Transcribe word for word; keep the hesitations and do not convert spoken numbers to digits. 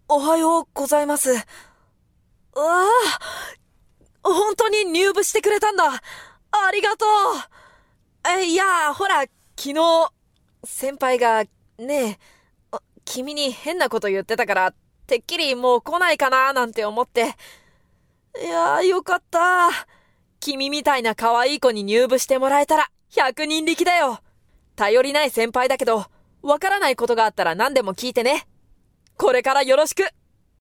おはようございます。うわあ、本当に入部してくれたんだ。ありがとう。え、いや、ほら、昨日、先輩が、ねえ、君に変なこと言ってたから、てっきりもう来ないかななんて思って。いやー、よかった。君みたいな可愛い子に入部してもらえたら、百人力だよ。頼りない先輩だけど、わからないことがあったら何でも聞いてね。これからよろしく。